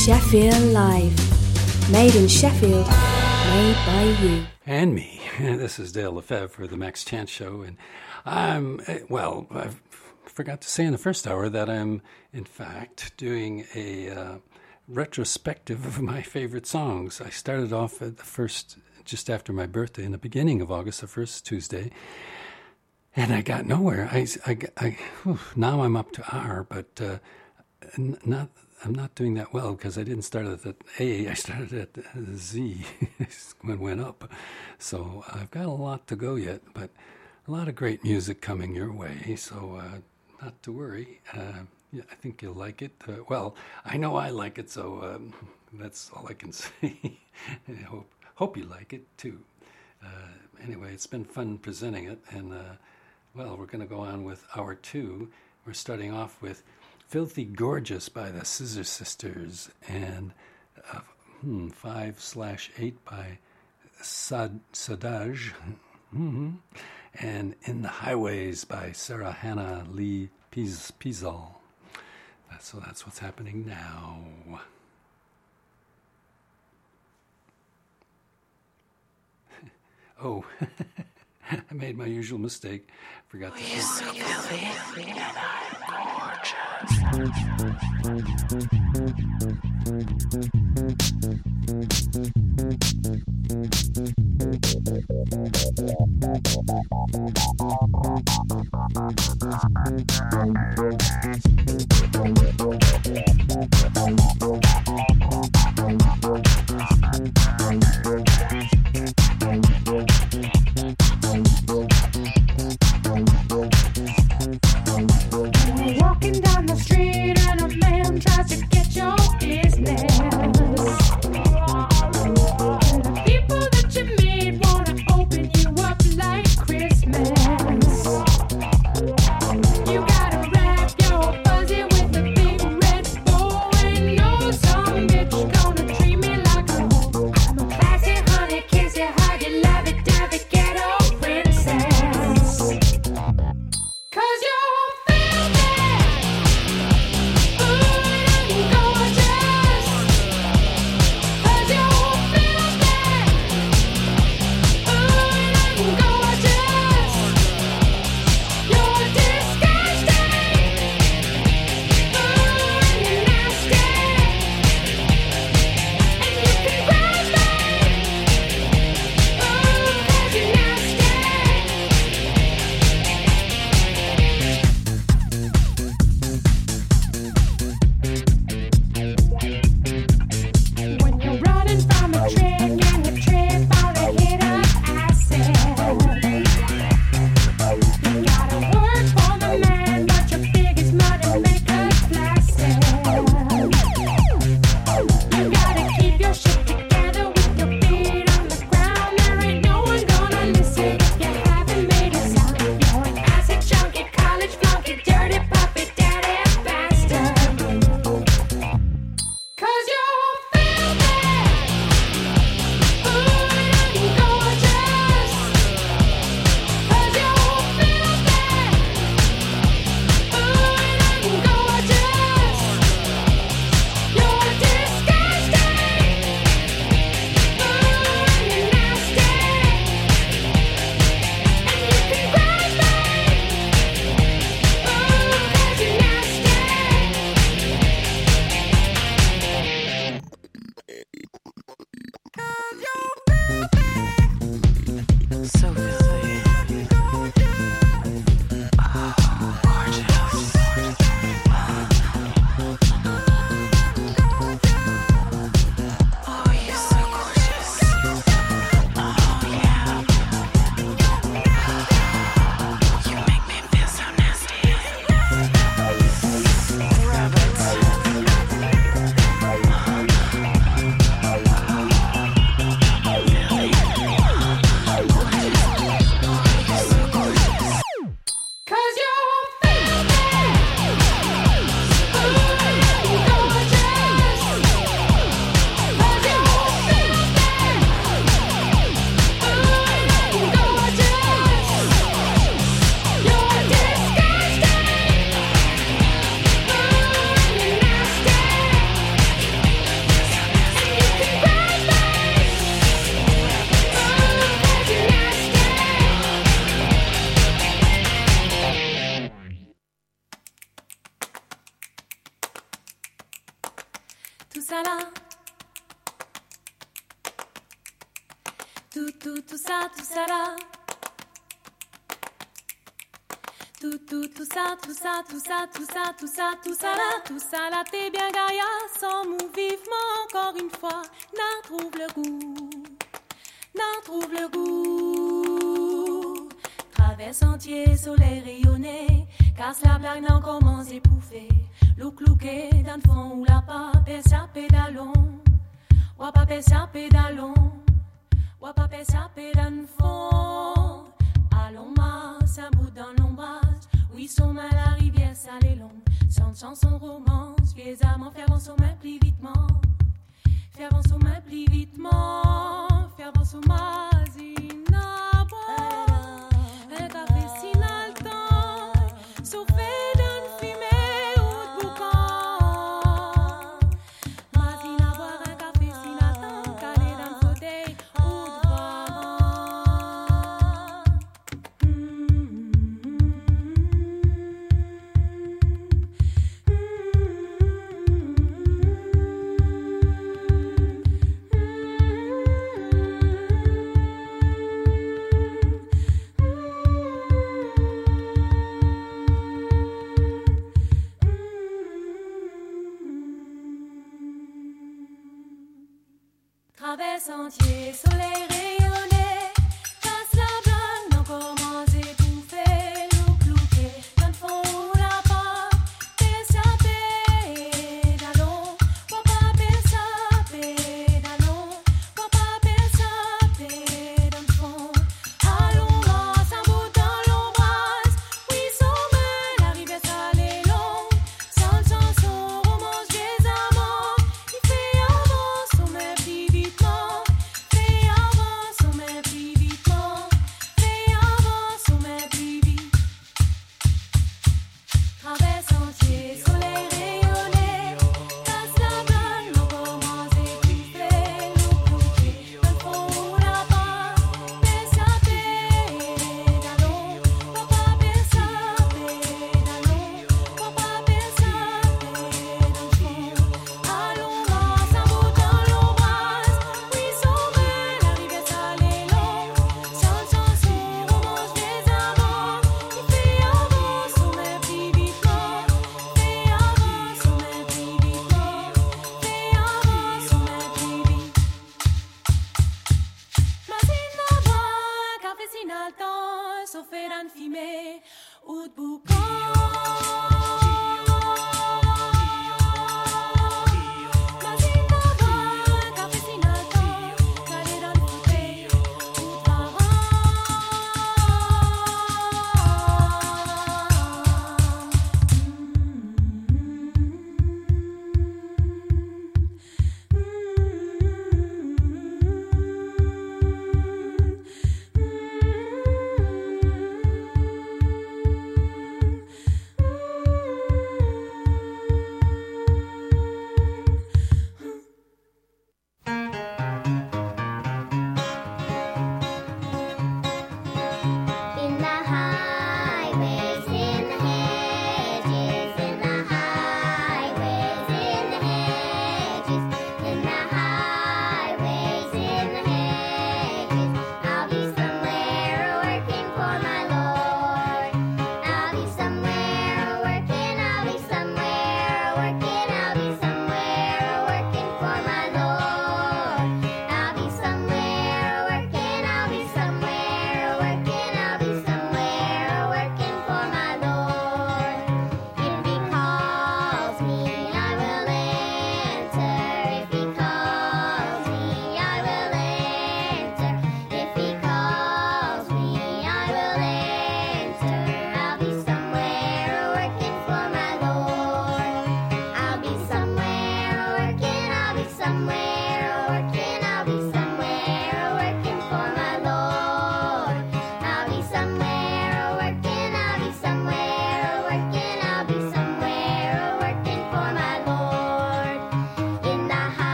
Sheffield Live. Made in Sheffield, made by you. And me. This is Dale Lefebvre for the Max Chance Show. And I forgot to say in the first hour that I'm, in fact, doing a retrospective of my favorite songs. I started off at the first, just after my birthday, in the beginning of August, the first Tuesday. And I got nowhere. Now I'm up to R, but I'm not doing that well because I didn't start at A. I started at Z when it went up. So I've got a lot to go yet, but a lot of great music coming your way. So not to worry. Yeah, I think you'll like it. I know I like it, so that's all I can say. I hope you like it too. Anyway, it's been fun presenting it, and we're going to go on with hour 2. We're starting off with Filthy Gorgeous by the Scissor Sisters and 5/8 by Sadaj, and In the Highways by Sarah Hannah Lee Piezal. So that's what's happening now. Oh, I made my usual mistake. Forgot to say. You're so filthy and Walking down the street and a man tries to get your business. And the people that you meet wanna open tout ça là. Tout ça là. Tout ça là, t'es bien gaïa, sans mou vivement encore une fois, n'en trouve le goût, Travers sentier, soleil rayonné, casse la blague, n'en commence épouffer, louk louké, dans le fond ou la pas, persa pédalon, ou pas persa pédalon, ou pas persa pédalon fond, allons masse, un bout dans l'ombrage. Oui, son main, la rivière, sale et longue. Sans chanson, romance, vieux amants, faire avancer son main plus vitement. Faire avancer son main plus vitement. Faire avancer son main, zina, boire. Un café, si n'a le temps. Souffler d'une fumée ou de boucan. Mazina, boire un café, si n'a le temps. Caler dans le fauteuil ou de boire. Travers sentier, soleil rayonné, casse la blague, n'en commence étouffé, louk louké, dans le fond ou la part, persa pédalon, papa persa pédalon, papa persa pédalon, dans le fond, allons masse, un bout dans l'ombrage, oui sommet, la rivière sale et longue, sans chanson, romance, vieux amants, il fait avance, sommet plus vite. Fait avance,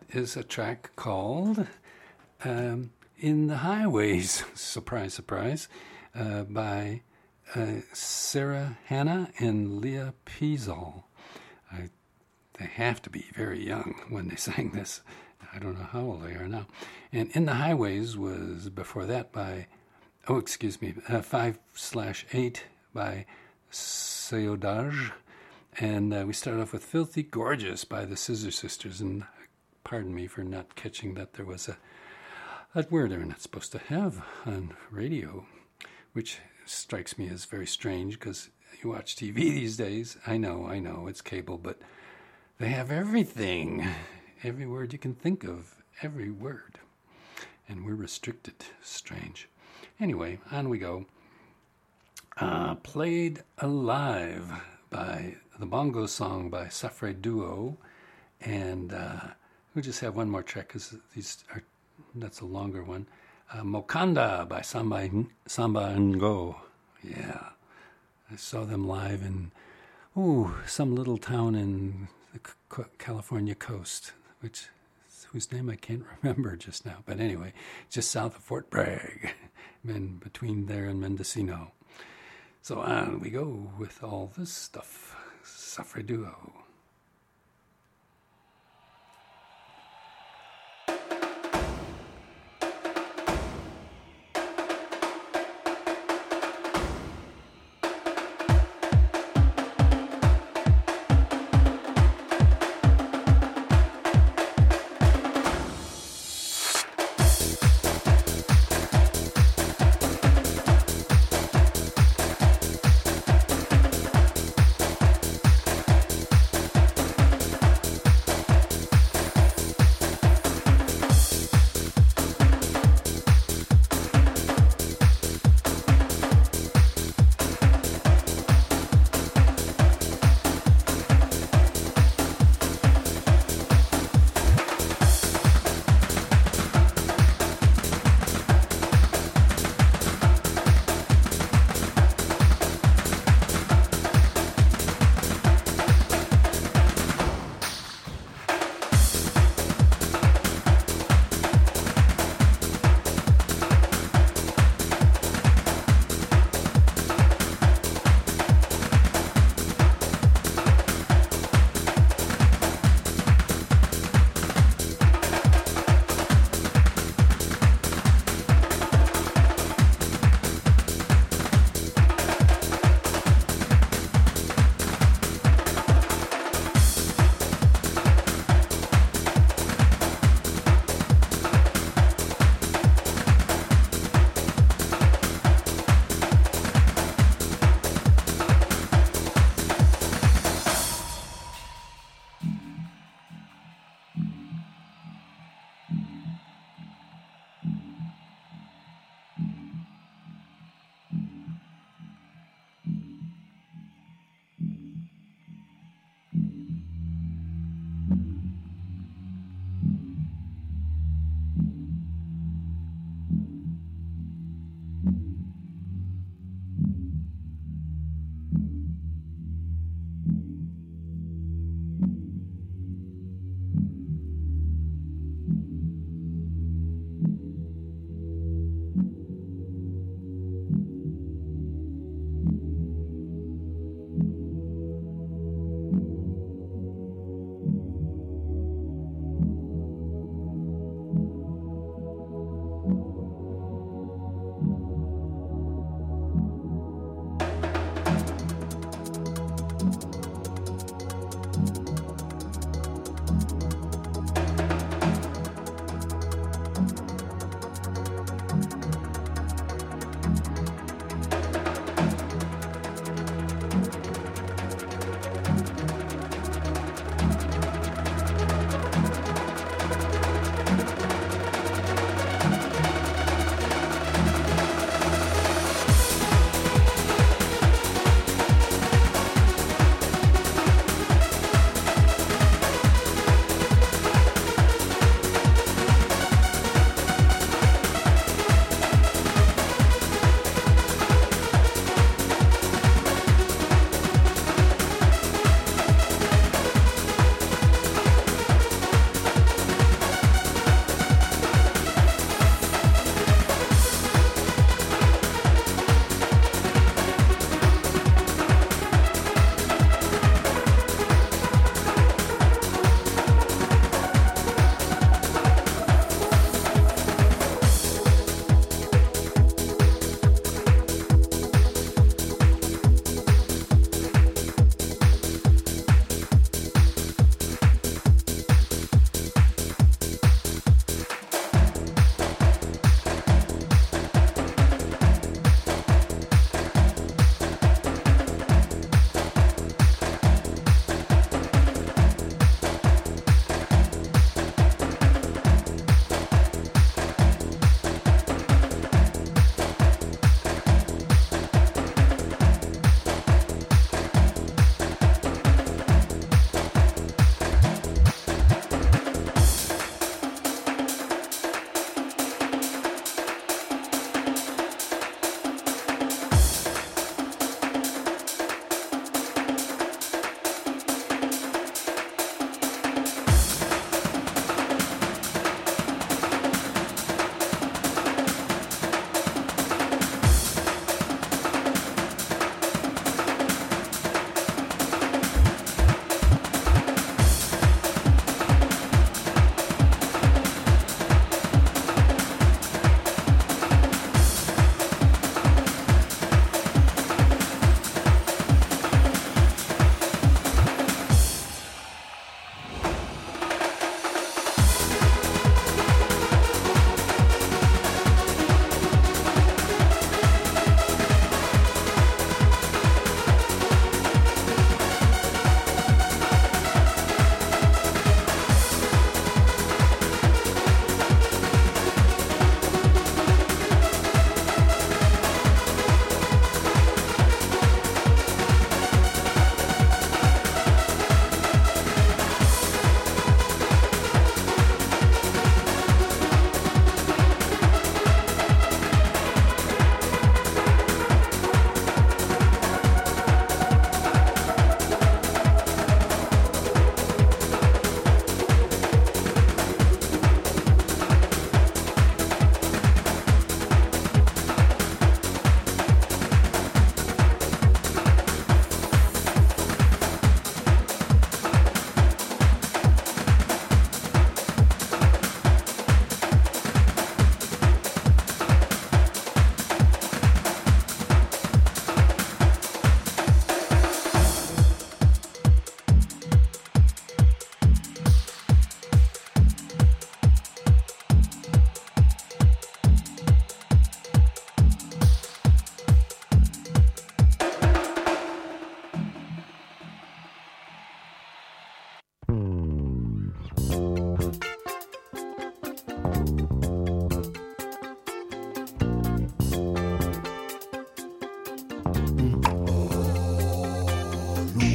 is a track called In the Highways, surprise, surprise, by Sarah Hanna and Leah Peasall. They have to be very young when they sang this. I don't know how old they are now. And In the Highways was before that by, 5/8 by Seodage. And we started off with Filthy Gorgeous by the Scissor Sisters. And pardon me for not catching that there was a word they're not supposed to have on radio, which strikes me as very strange because you watch TV these days. I know, it's cable, but they have everything. Every word you can think of, every word. And we're restricted. Strange. Anyway, on we go. Played Alive by the Bongo Song by Safre Duo. And we'll just have one more track because that's a longer one. Mokanda by Samba Ngo. Yeah. I saw them live in some little town in the California coast, whose name I can't remember just now. But anyway, just south of Fort Bragg, between there and Mendocino. So on we go with all this stuff. Safre Duo.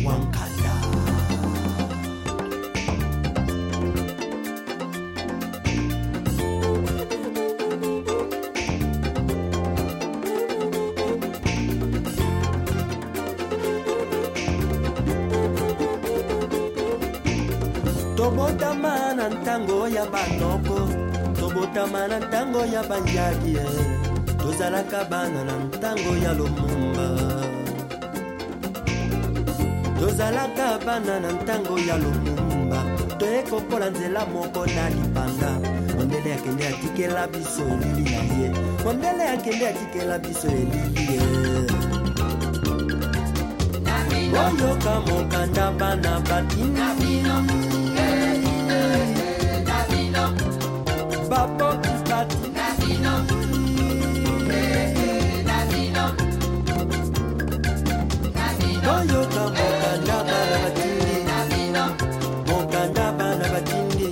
Wankala. Tobotama na ntango ya banoko, tobotama na ntango ya banjaki, tozalaka bana na ntango ya Lumumba. Tozalaka bana na ntango ya Lumumba, toyekopola nzela moko na libanda. Mondele akende atikela biso elili na ye, mondele akende atikela biso elili ye. Oyoka mokanda bana batini Babo Kibati Oyoka mokanda bana batini Mokanda bana batini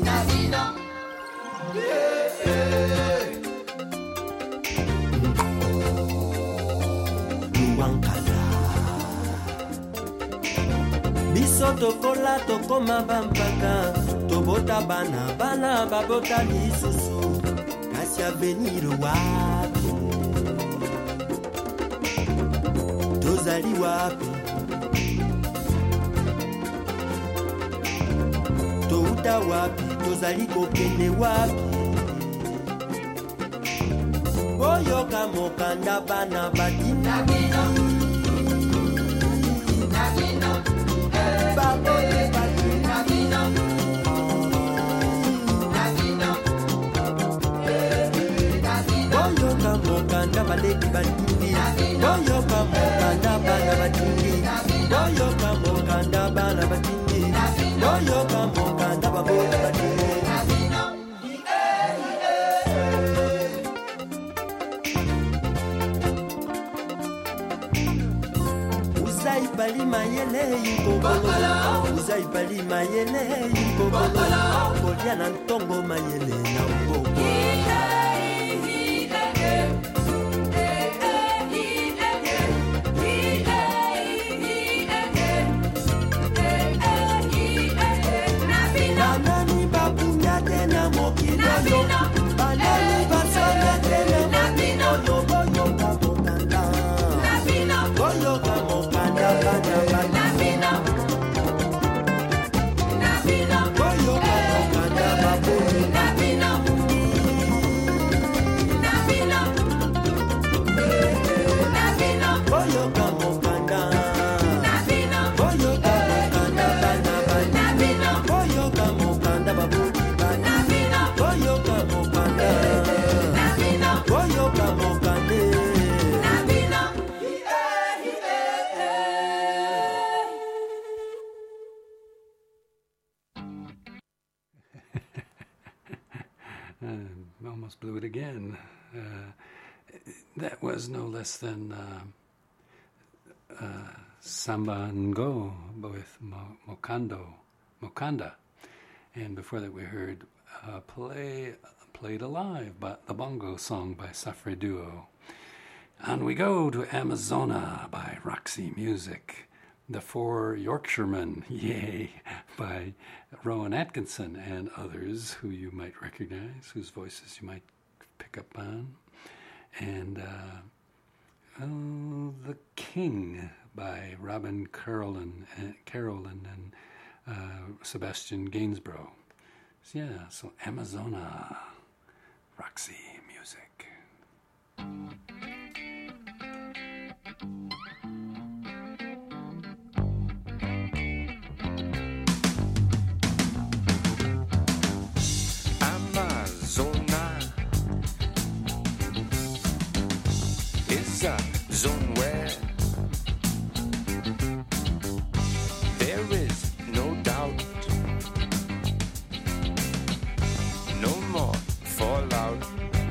Wankala Biso tokola tokoma bampaka Tobota bana bana babota lisusu Kasi avenir wapi Tozali wapi Touta wapi Tozali kokende wapi Oyoka mokanda bana batina Babo Boyoka mokanda baleki batindi Boyoka mokanda bana batindi Boyoka mokanda bana batindi Boyoka mokanda babona batindi Uzai bali mayele yukobolo Uzai bali mayele yukobolo Kolia na ntongo mayele na mboko Banani babunya tena mokilo Banani basana tena mokilo Boyoka mokanda Boyoka mokanda bana bana Boyoka mokanda babuni Boyoka mokanda Boyoka mokanda bana bana Boyoka mokanda babuni bana Boyoka mokanda Boyoka mokande Almost blew it again. That was no less than Samba Ngo with Mokanda. And before that we heard Played Alive, but the bongo song by Safri Duo. And we go to Amazona by Roxy Music. The Four Yorkshiremen, yay, by Rowan Atkinson and others who you might recognize, whose voices you might pick up on. And The King by Robin Carolyn and Sebastian Gainsborough. So yeah, so Amazona, Roxy Music. It's a zone where there is no doubt, no more fallout.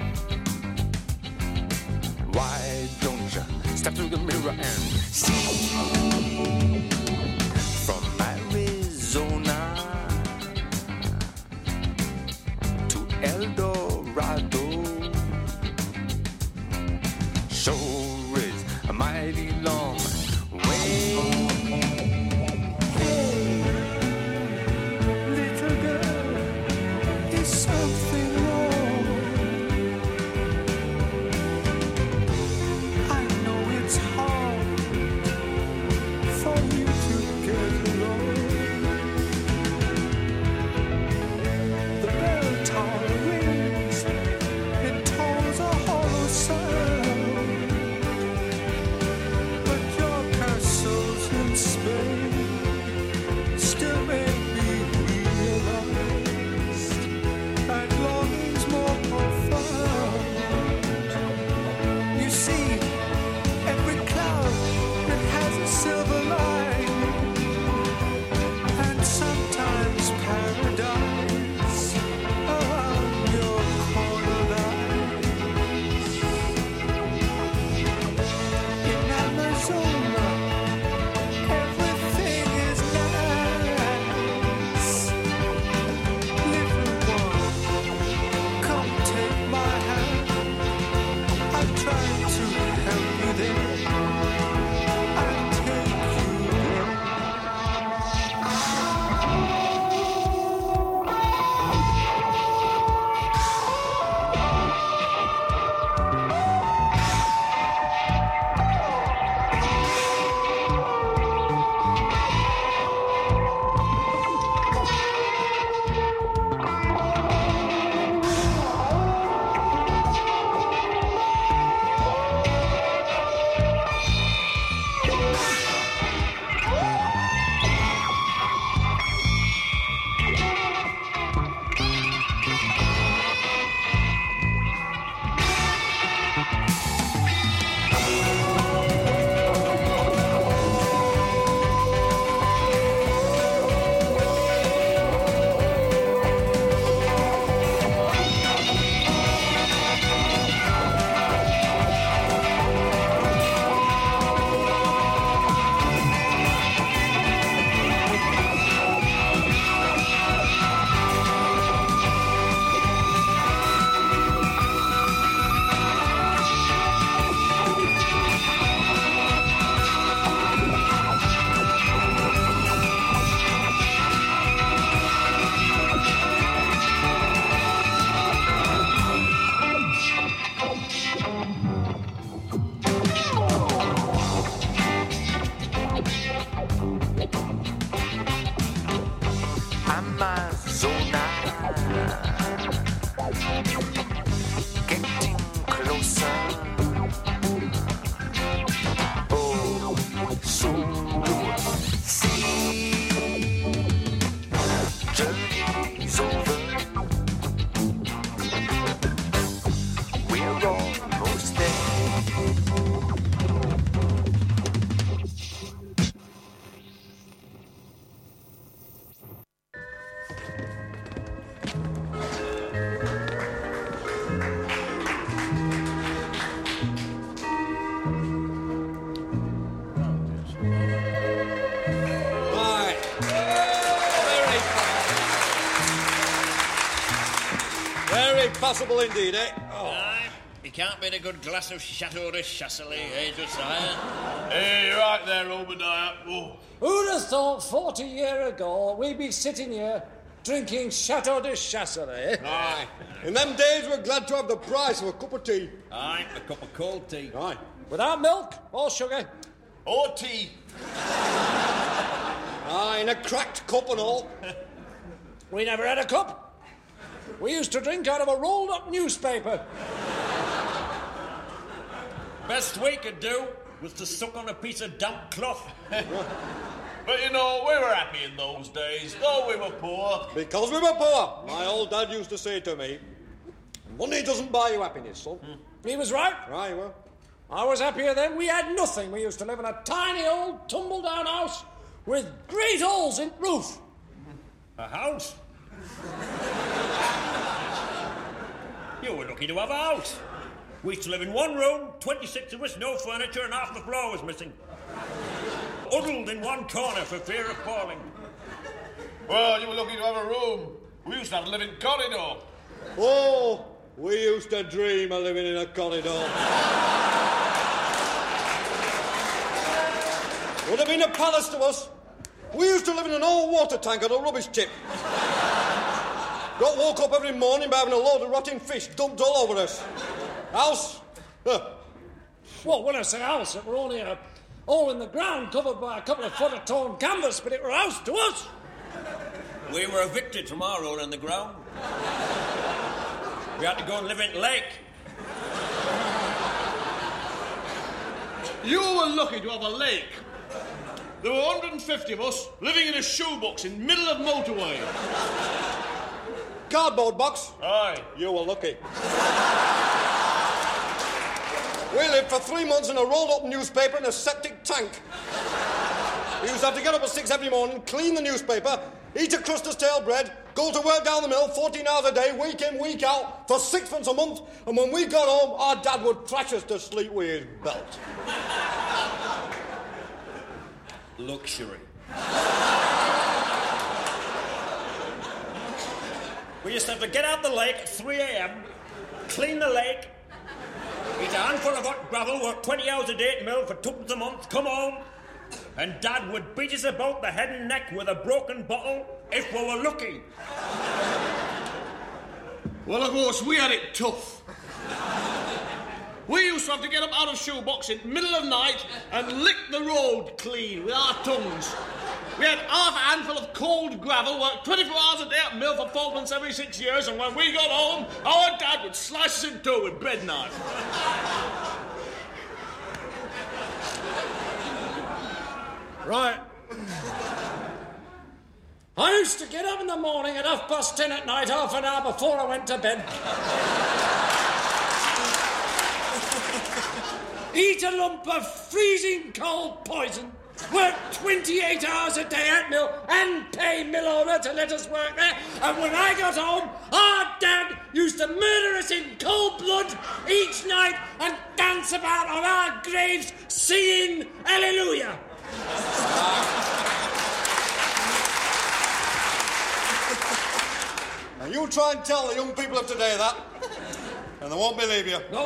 Why don't you step through the mirror and see? From Arizona to El Dorado, sure is in Spain still make me realize that longing's more profound. You see, every cloud that has a silver line, and sometimes paradise around your corner lines. In Arizona, everything is nice. Little one, come take my hand. I'm trying to help you there. I'll take you there. Amazona, getting closer. Oh, soon you'll see. Journey's over. We're almost there. Very possible indeed, eh? Oh. Aye. You can't beat a good glass of Chateau de Chasselet, eh, Josiah? Hey, you're right there, Obadiah. Oh. Who'd have thought 40 years ago we'd be sitting here drinking Chateau de Chasselet? Aye. In them days, we're glad to have the price of a cup of tea. Aye, a cup of cold tea. Aye. Without milk or sugar? Or tea. Aye, in a cracked cup and all. We never had a cup. We used to drink out of a rolled-up newspaper. Best we could do was to suck on a piece of damp cloth. But you know, we were happy in those days, though we were poor. Because we were poor. My old dad used to say to me, money doesn't buy you happiness, son. He was right. Right, well. I was happier then. We had nothing. We used to live in a tiny old tumble-down house with great holes in the roof. A house? You were lucky to have a house. We used to live in one room, 26 of us, no furniture, and half the floor was missing. Huddled in one corner for fear of falling. Well, you were lucky to have a room. We used to have a living corridor. Oh, we used to dream of living in a corridor. Would have been a palace to us. We used to live in an old water tank on a rubbish tip. Got woke up every morning by having a load of rotting fish dumped all over us. House? Well, when I say house, it were only a hole in the ground covered by a couple of foot of torn canvas, but it were a house to us. We were evicted from our hole in the ground. We had to go and live in the lake. You were lucky to have a lake. there were 150 of us living in a shoebox in the middle of motorway. Cardboard box? Aye. You were lucky. We lived for 3 months in a rolled-up newspaper in a septic tank. We used to have to get up at 6 every morning, clean the newspaper, eat a crust of stale bread, go to work down the mill 14 hours a day, week in, week out, for 6 a month, and when we got home, our dad would thrash us to sleep with his belt. Luxury. We used to have to get out the lake at 3 a.m., clean the lake, eat a handful of hot gravel, work 20 hours a day at mill for 2 a month, come home, and Dad would beat us about the head and neck with a broken bottle if we were lucky. Well, of course, we had it tough. We used to have to get up out of shoebox in the middle of the night and lick the road clean with our tongues. We had half a handful of cold gravel, worked 24 hours a day at mill for 4 months every 6 years, and when we got home, our dad would slice us in two with a bread knife. Right. I used to get up in the morning at 10:30 at night, half an hour before I went to bed. Eat a lump of freezing cold poison, work 28 hours a day at mill, and pay mill owner to let us work there. And when I got home, our dad used to murder us in cold blood each night and dance about on our graves singing Hallelujah. Now you try and tell the young people of today that, and they won't believe you. No.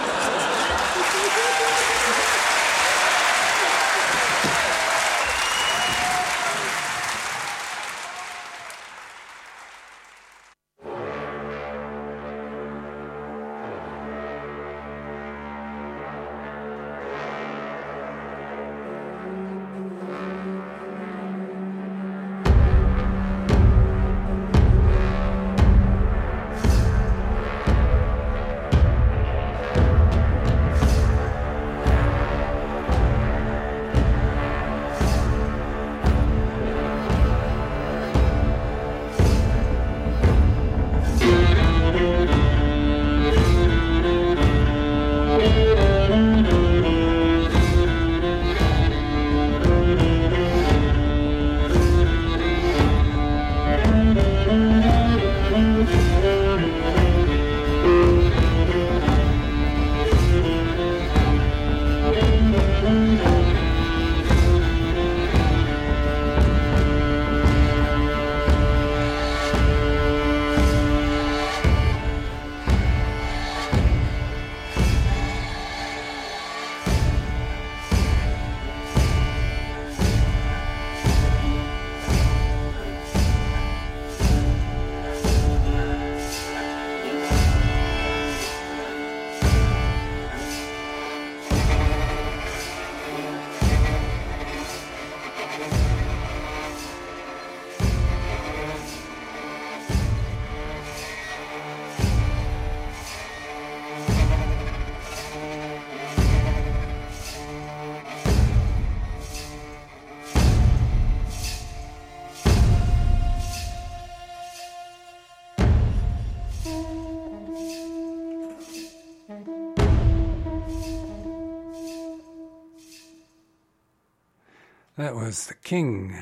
That was The King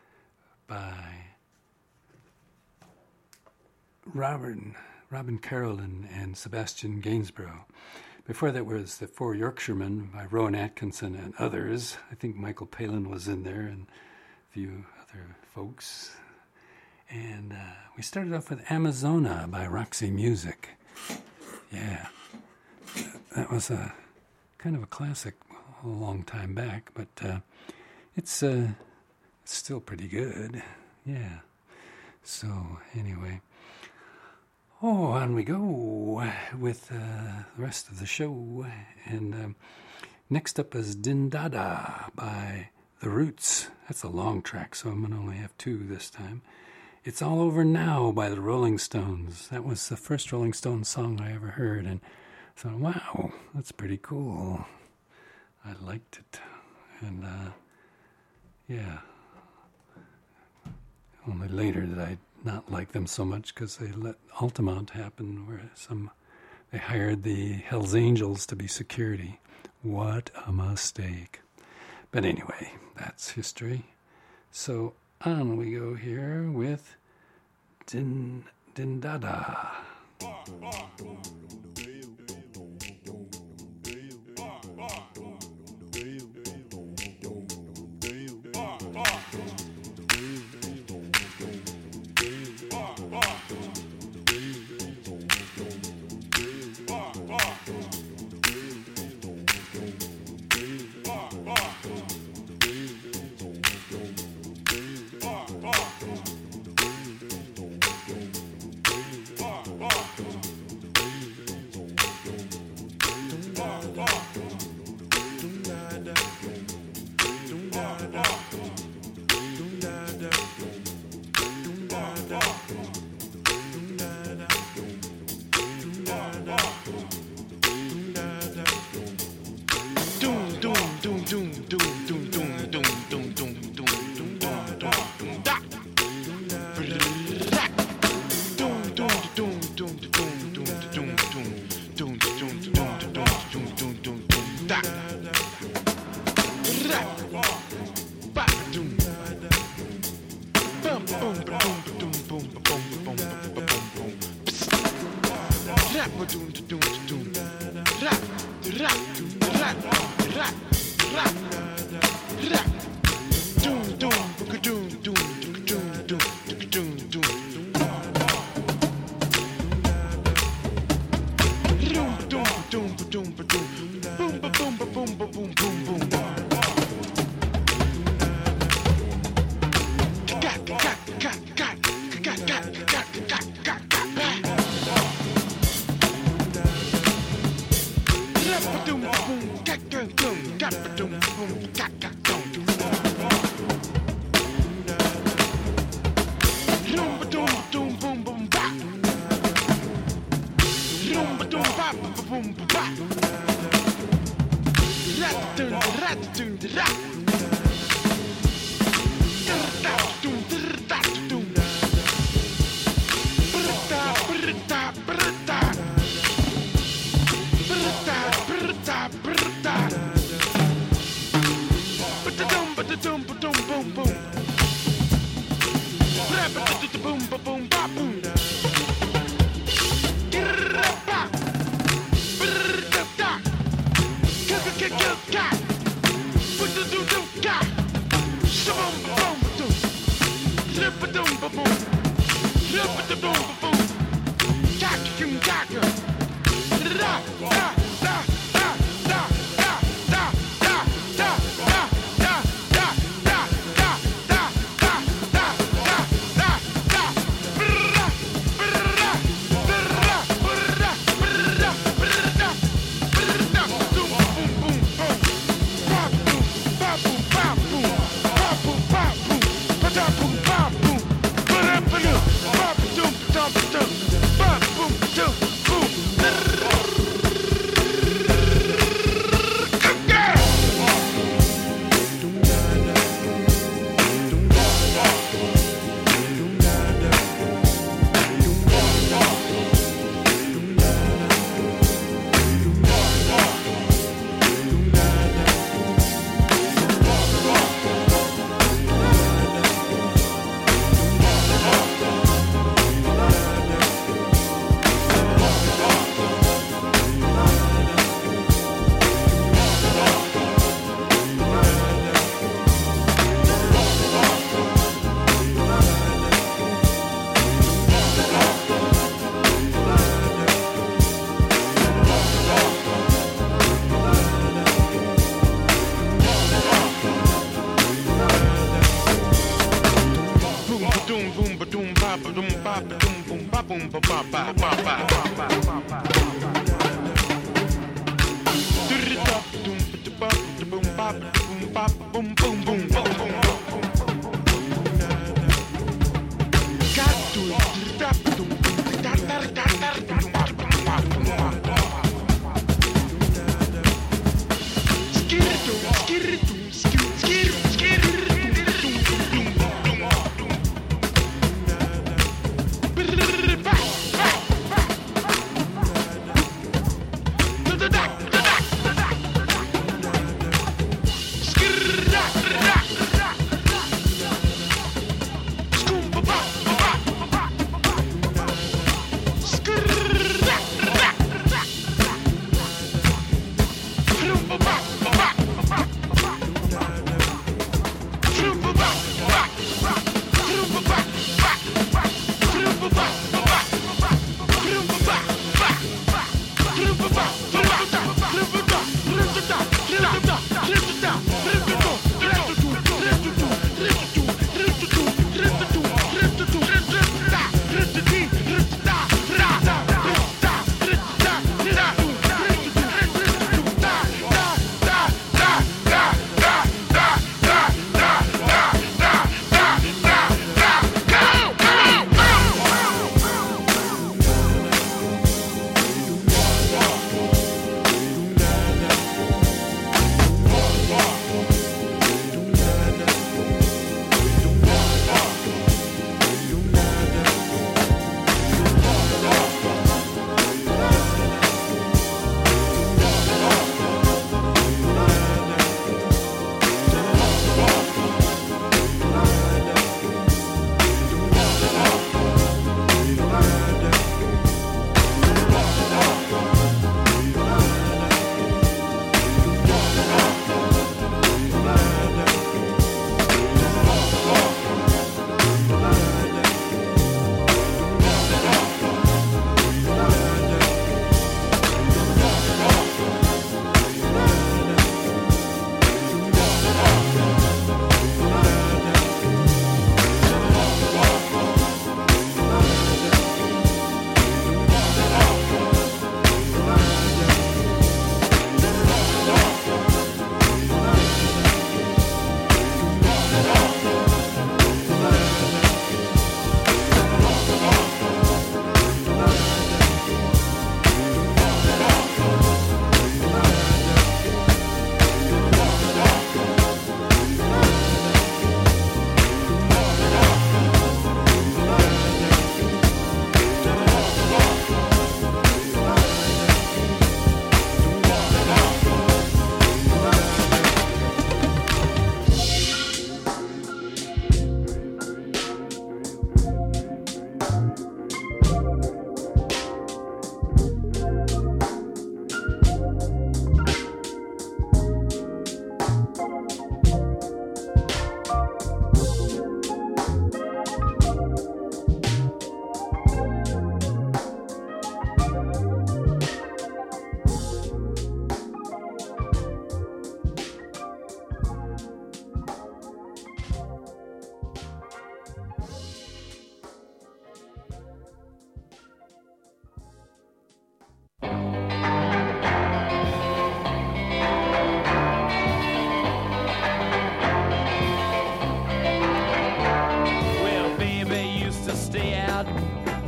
by Robin Carolyn and Sebastian Gainsborough. Before that was The Four Yorkshiremen by Rowan Atkinson and others. I think Michael Palin was in there and a few other folks. And we started off with Amazona by Roxy Music. Yeah, that was a kind of a classic a long time back, but it's still pretty good. Yeah. So anyway, on we go with the rest of the show. And next up is Din Dada by The Roots. That's a long track, so I'm going to only have two this time. It's All Over Now by the Rolling Stones. That was the first Rolling Stones song I ever heard, and I thought, wow, that's pretty cool. I liked it. And Yeah. Only later did I not like them so much because they let Altamont happen, where they hired the Hells Angels to be security. What a mistake. But anyway, that's history. So on we go here with Dindada.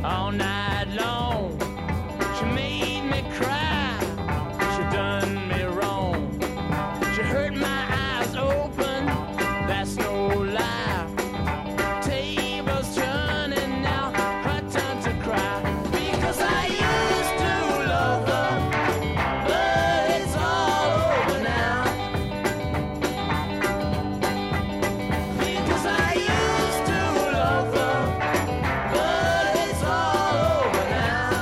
all night long. She made me cry, she done me wrong. She hurt my eyes open, that's no lie. Tables turning now, her turn to cry. Because I used to love her, but it's all over now. Because I used to love her, but it's all over now.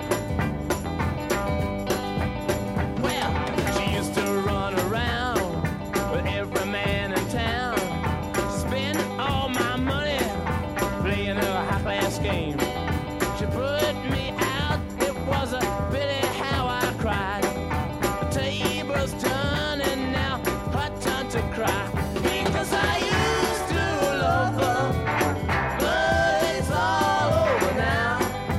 Well, she used to run around with every man in town, spend all my money playing her high-class game. She put me out, it was a pity how I cried. The tables turning now, her turn to cry. Because I used to love her, but it's all over now.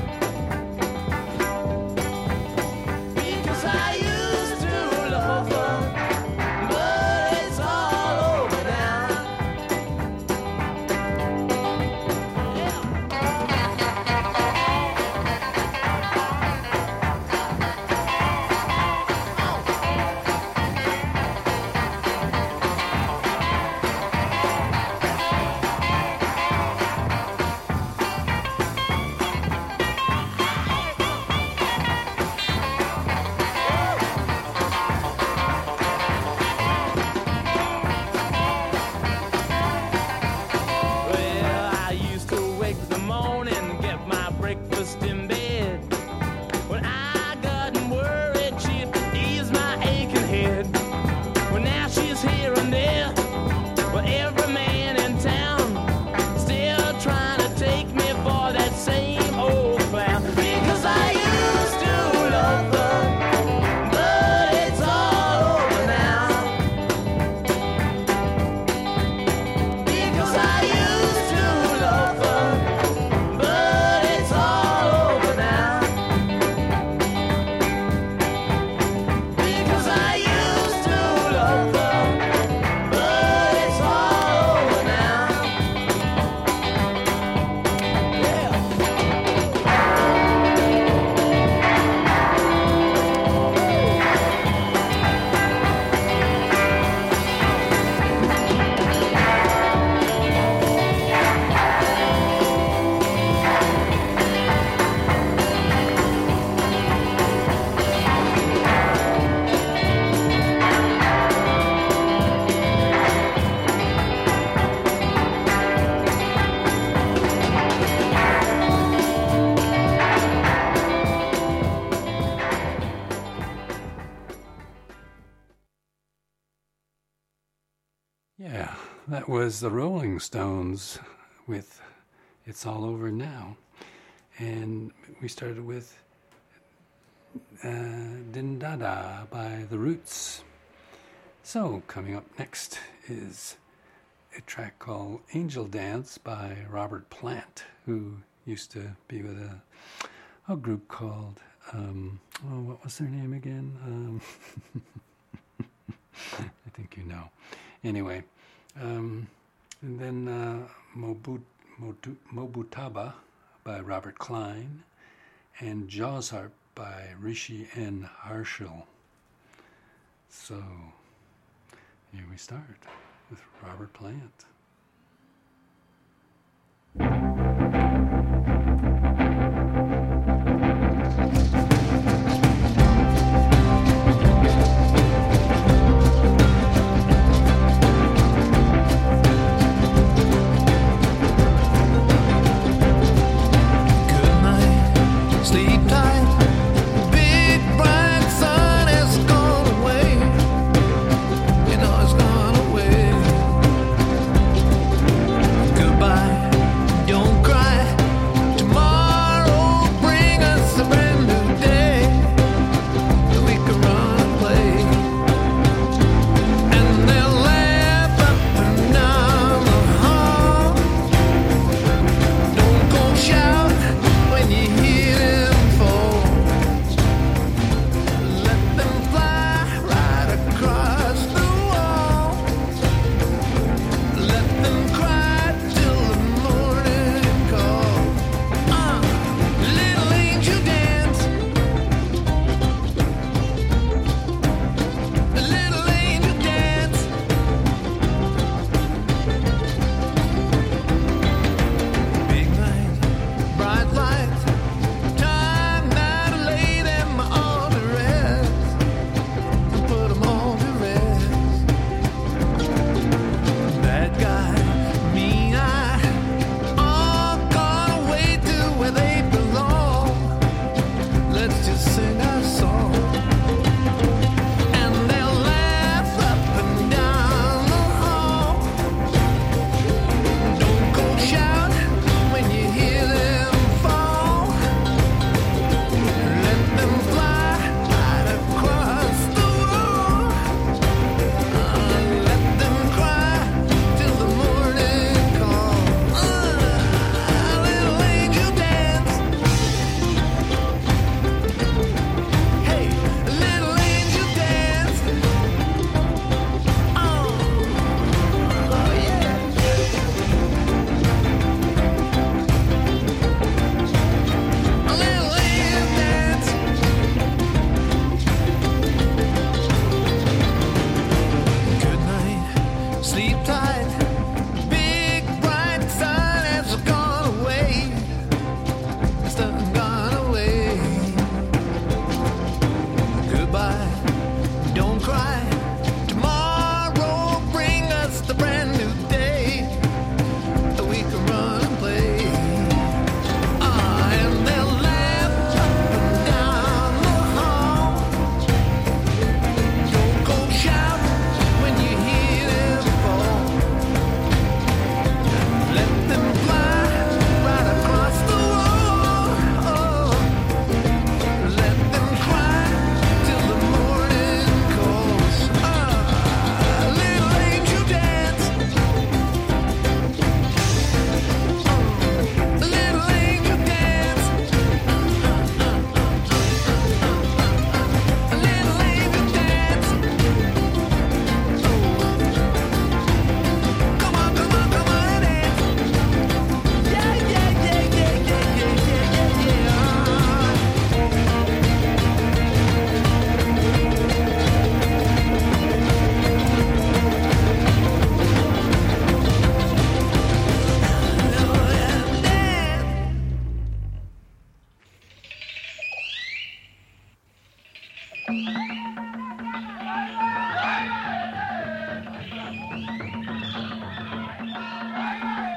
Because I used to love her, but it's all over now. Well, I used to wake in the morning and get my breakfast in bed. When I got worried, she'd ease my aching head. Well, now she's here and there, well, every man in town still trying to take me for that same old clown. Because I used to love her, but it's all over now. Because I used to love her, but it's all over now. Because I used to love her, but it's all over now. Yeah, that was the Rolling Stones with It's All Over Now. And we started with Din Da Da by The Roots. So, coming up next is a track called Angel Dance by Robert Plant, who used to be with a group called, what was their name again? I think you know. Anyway, and then Mobutaba by Robert Klein, and Jaws Harp by Rishi N. Harshal. So, here we start with Robert Plant. Sleep tight, big bright sun has gone away. You know it's gone away.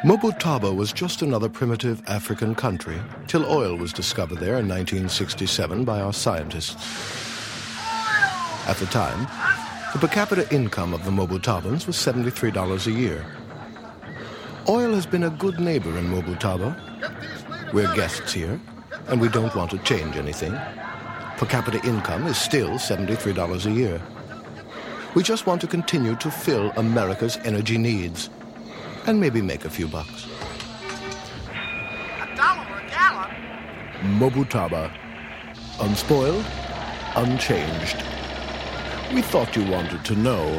Mobutaba was just another primitive African country till oil was discovered there in 1967 by our scientists. At the time, the per capita income of the Mobutabans was $73 a year. Oil has been a good neighbor in Mobutaba. We're guests here, and we don't want to change anything. Per capita income is still $73 a year. We just want to continue to fill America's energy needs and maybe make a few bucks. $1 a gallon? Mobutaba. Unspoiled, unchanged. We thought you wanted to know.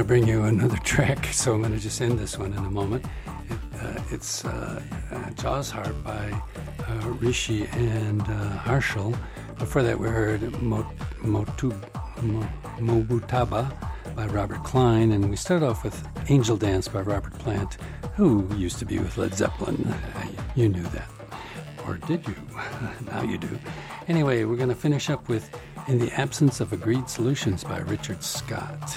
bring you another track, so I'm going to just end this one in a moment. It's Jaws Harp by Rishi and Harshal. Before that, we heard Mobutaba by Robert Klein, and we started off with Angel Dance by Robert Plant, who used to be with Led Zeppelin. You knew that. Or did you? Now you do. Anyway, we're going to finish up with In the Absence of Agreed Solutions by Richard Scott.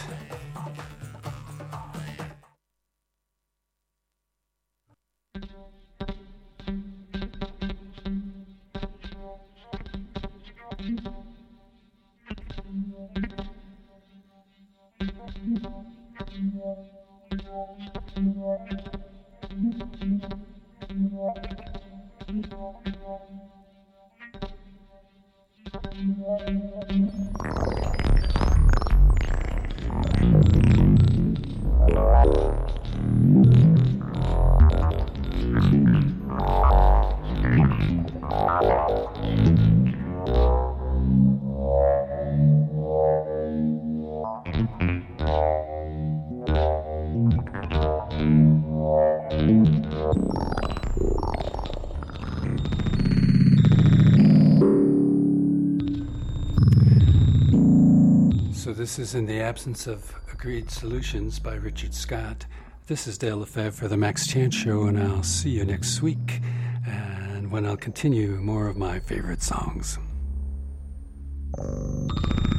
So this is In the Absence of Agreed Solutions by Richard Scott. This is Dale Lefebvre for the Max Chance Show, and I'll see you next week, and when I'll continue more of my favorite songs.